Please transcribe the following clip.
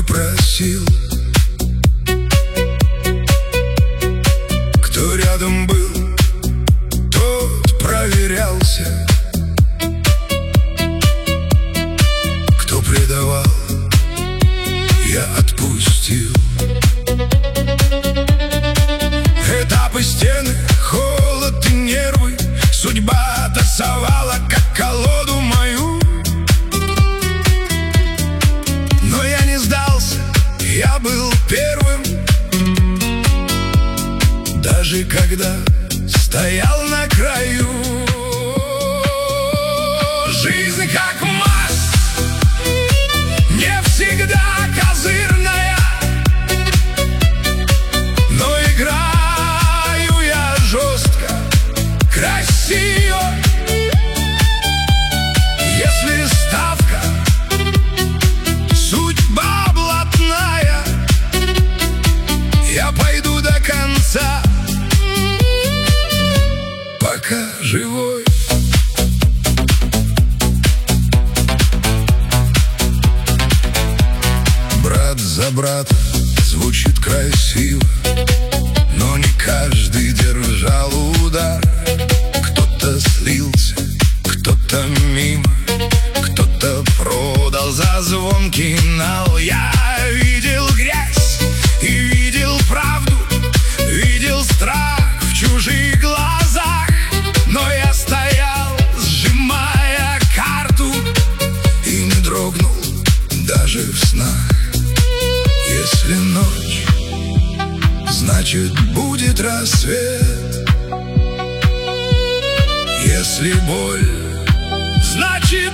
просил, кто рядом был, тот проверялся, кто предавал, я отпустил. Этапы, стены, холод и нервы судьба тасовала, как колоду мою. Но я не сдался, я был первым, даже когда стоял на краю. Жизнь как маск, не всегда козырная, но играю я жестко, красиво. Если ставка судьба блатная, я пойду до конца, пока живой. Брат за брата звучит красиво, но не каждый держал удар. Кто-то слился, кто-то мимо, кто-то продал за звонкий нал. Я видел грязь и видел правду, видел страх в чужих глазах, но я стоял, сжимая карту, и не дрогнул даже в снах. Если ночь, значит будет рассвет. Если боль, значит